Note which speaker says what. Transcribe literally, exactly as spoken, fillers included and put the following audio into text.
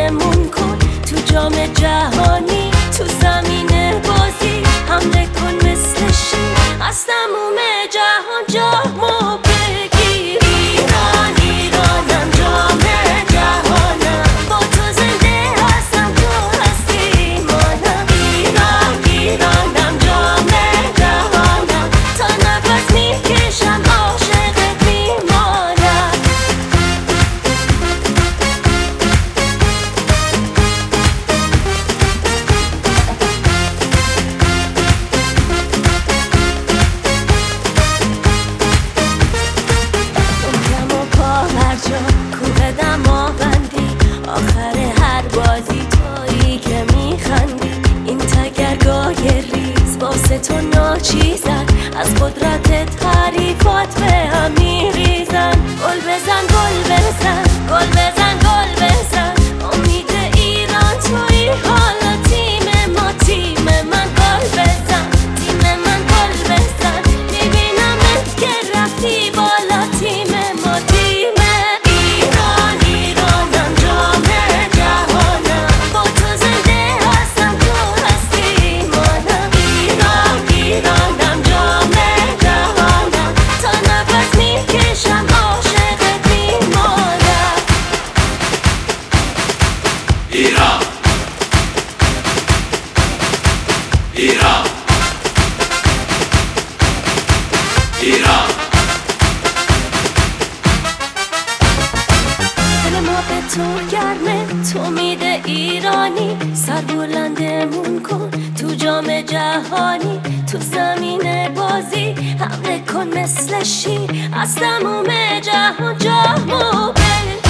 Speaker 1: بلندمون کن تو جام جهانی، تو زمین بازی حمله کن مثل شیر، از تموم جهان جامو بگیر. ایران ایرانم، جام جهانم، با تو زنده هستم، تو هستی مانم. ایران ایرانم، جام جهانم، تا نفس میکشم عاشقت میمانم. دنیام و پا هر جا کوه دماوندی، آخر هر بازی تویی که میخندی. این تگرگاه ریز واسه تو ناچیزن، از قدرتت حریفات به هم میریزن. گل بزن گل بزن گل بزن گل بزن، امید ایران تویی، حالا تیم ما تیم من. گل بزن تیم من گل بزن، میبینمت که رفتی بالا، تیم ما تیم. ایران ایرانم، جام جهانم، با تو زنده هستم، تو هستی مانم. ایران ایرانم، جام جهانم، تا نفس میکشم عاشقت میمانم.
Speaker 2: ایران ایران ایران
Speaker 1: دل ما به تو گرمه، تو میده ایرانی، سر بلندمون کن تو جام جهانی، تو زمین بازی حمله کن مثل شیر، از تموم جهان جامو بگیر.